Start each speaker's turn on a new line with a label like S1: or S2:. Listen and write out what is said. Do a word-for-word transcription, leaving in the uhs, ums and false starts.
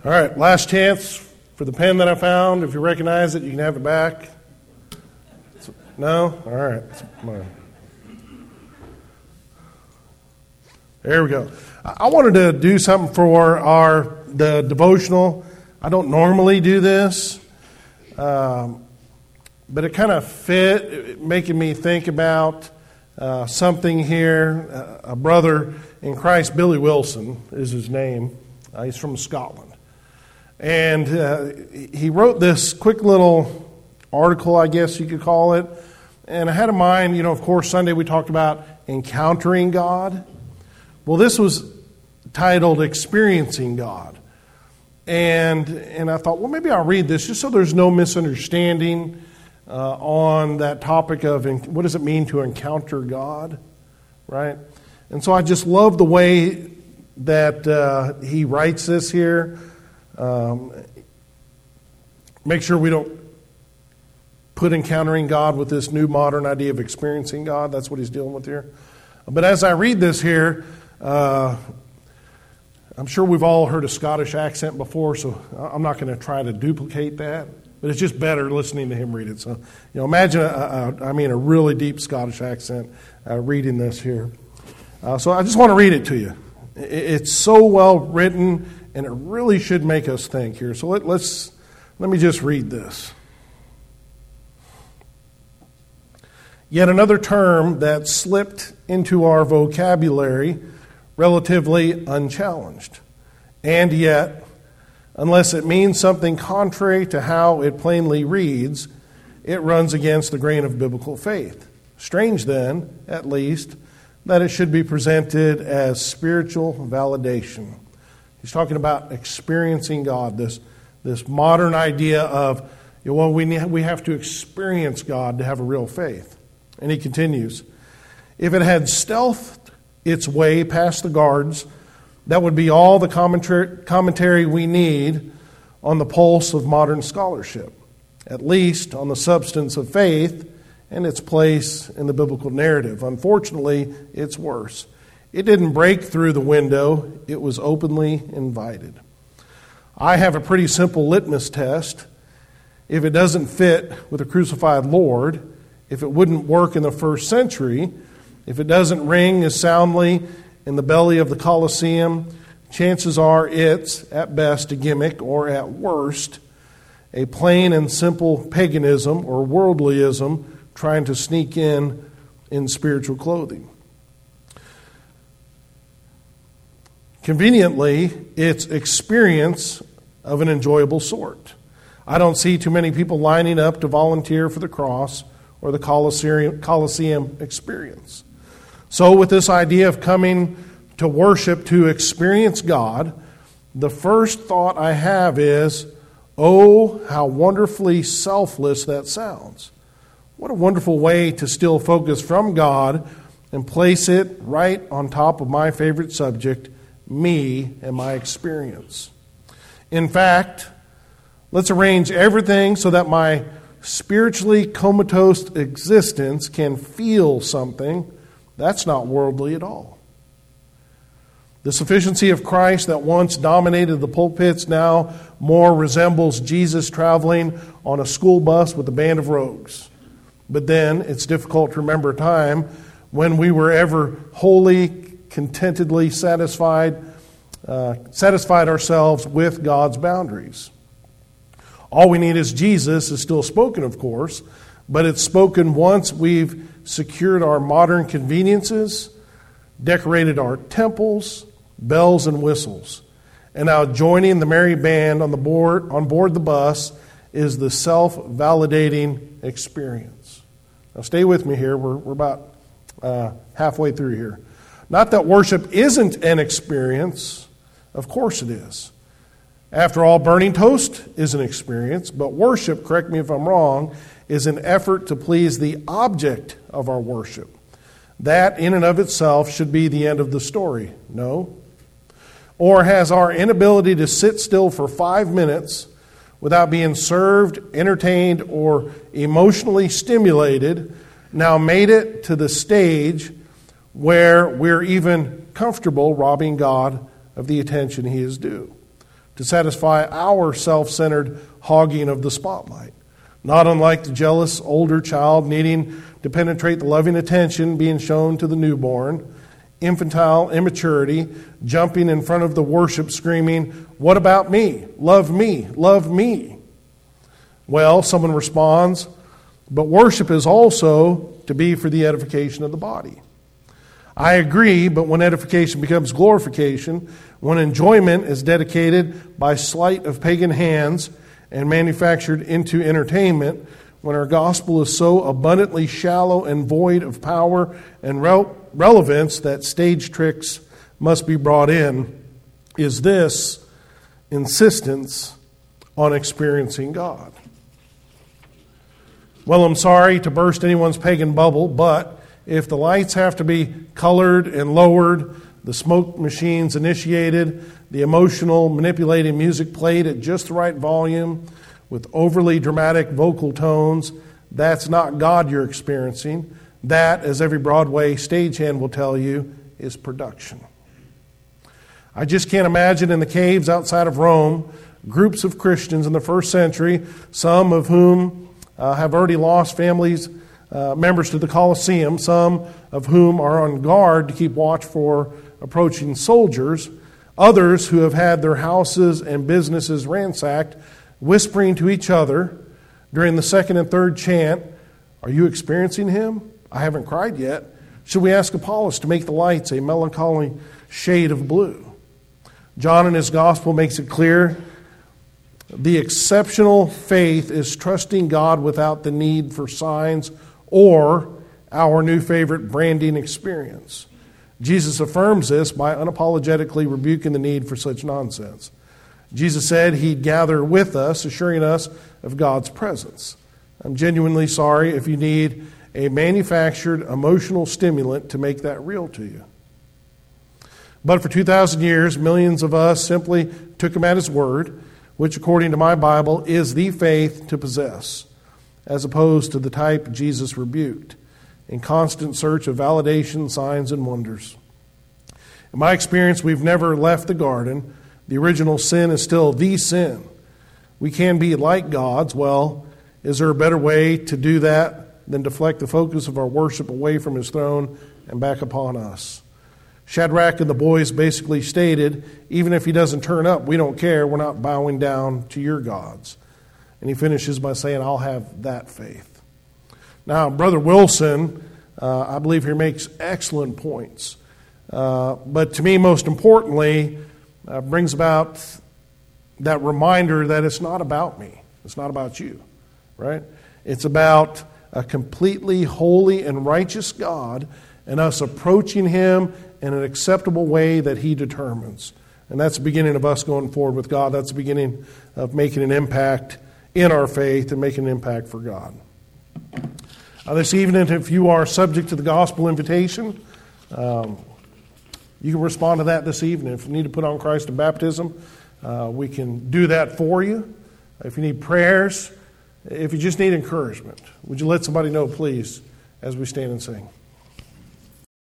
S1: All right, last chance for the pen that I found. If you recognize it, you can have it back. No? All right. Come on. There we go. I wanted to do something for our the devotional. I don't normally do this, um, but it kind of fit, making me think about uh, something here. Uh, a brother in Christ, Billy Wilson is his name. Uh, he's from Scotland. And uh, he wrote this quick little article, I guess you could call it. And I had in mind, you know, of course, Sunday we talked about encountering God. Well, this was titled Experiencing God. And and I thought, well, maybe I'll read this just so there's no misunderstanding uh, on that topic of what does it mean to encounter God, right? And so I just love the way that uh, he writes this here. Um, make sure we don't put encountering God with this new modern idea of experiencing God. That's what he's dealing with here. But as I read this here, uh, I'm sure we've all heard a Scottish accent before, so I'm not going to try to duplicate that. But it's just better listening to him read it. So, you know, imagine, a, a, I mean, a really deep Scottish accent uh, reading this here. Uh, so I just want to read it to you. It's so well written. And it really should make us think here. So let, let's let me just read this. Yet another term that slipped into our vocabulary relatively unchallenged. And yet, unless it means something contrary to how it plainly reads, it runs against the grain of biblical faith. Strange then, at least, that it should be presented as spiritual validation. He's talking about experiencing God, this, this modern idea of, you know, well, we, need, we have to experience God to have a real faith. And he continues, if it had stealthed its way past the guards, that would be all the commentary, commentary we need on the pulse of modern scholarship, at least on the substance of faith and its place in the biblical narrative. Unfortunately, it's worse. It didn't break through the window. It was openly invited. I have a pretty simple litmus test. If it doesn't fit with a crucified Lord, if it wouldn't work in the first century, if it doesn't ring as soundly in the belly of the Colosseum, chances are it's, at best, a gimmick, or at worst, a plain and simple paganism or worldlyism trying to sneak in in spiritual clothing. Conveniently, it's experience of an enjoyable sort. I don't see too many people lining up to volunteer for the cross or the Colosseum, Colosseum experience. So with this idea of coming to worship to experience God, the first thought I have is, oh, how wonderfully selfless that sounds. What a wonderful way to steal focus from God and place it right on top of my favorite subject, me and my experience. In fact, let's arrange everything so that my spiritually comatose existence can feel something. That's not worldly at all. The sufficiency of Christ that once dominated the pulpits now more resembles Jesus traveling on a school bus with a band of rogues. But then it's difficult to remember a time when we were ever wholly, contentedly satisfied, uh, satisfied ourselves with God's boundaries. All we need is Jesus is still spoken, of course, but it's spoken once we've secured our modern conveniences, decorated our temples, bells and whistles. And now joining the merry band on the board on board the bus is the self-validating experience. Now stay with me here. We're, we're about uh, halfway through here. Not that worship isn't an experience. Of course it is. After all, burning toast is an experience, but worship, correct me if I'm wrong, is an effort to please the object of our worship. That in and of itself should be the end of the story. No? Or has our inability to sit still for five minutes without being served, entertained, or emotionally stimulated now made it to the stage where we're even comfortable robbing God of the attention He is due? to satisfy our self-centered hogging of the spotlight. Not unlike the jealous older child needing to penetrate the loving attention being shown to the newborn, infantile immaturity, jumping in front of the worship screaming, "What about me? Love me, love me." Well, someone responds, but worship is also to be for the edification of the body. I agree, but when edification becomes glorification, when enjoyment is dedicated by sleight of pagan hands and manufactured into entertainment, when our gospel is so abundantly shallow and void of power and rel- relevance that stage tricks must be brought in, is this insistence on experiencing God. Well, I'm sorry to burst anyone's pagan bubble, but if the lights have to be colored and lowered, the smoke machines initiated, the emotional manipulating music played at just the right volume with overly dramatic vocal tones, that's not God you're experiencing. That, as every Broadway stagehand will tell you, is production. I just can't imagine in the caves outside of Rome, groups of Christians in the first century, some of whom uh, have already lost families, uh, members to the Colosseum, some of whom are on guard to keep watch for approaching soldiers, others who have had their houses and businesses ransacked, whispering to each other during the second and third chant, "Are you experiencing him? I haven't cried yet. Should we ask Apollos to make the lights a melancholy shade of blue?" John in his gospel makes it clear the exceptional faith is trusting God without the need for signs or our new favorite branding experience. Jesus affirms this by unapologetically rebuking the need for such nonsense. Jesus said he'd gather with us, assuring us of God's presence. I'm genuinely sorry if you need a manufactured emotional stimulant to make that real to you. But for two thousand years, millions of us simply took him at his word, which according to my Bible is the faith to possess, as opposed to the type Jesus rebuked, in constant search of validation, signs, and wonders. In my experience, we've never left the garden. The original sin is still the sin. We can be like God's. Well, is there a better way to do that than deflect the focus of our worship away from his throne and back upon us? Shadrach and the boys basically stated, even if he doesn't turn up, we don't care. We're not bowing down to your gods. And he finishes by saying, I'll have that faith. Now, Brother Wilson, uh, I believe here makes excellent points. Uh, but to me, most importantly, uh, brings about that reminder that it's not about me. It's not about you, right? It's about a completely holy and righteous God and us approaching him in an acceptable way that he determines. And that's the beginning of us going forward with God. That's the beginning of making an impact in our faith and making an impact for God. Uh, this evening, if you are subject to the gospel invitation, um, you can respond to that this evening. If you need to put on Christ in baptism, uh, we can do that for you. If you need prayers, if you just need encouragement, would you let somebody know, please, as we stand and sing?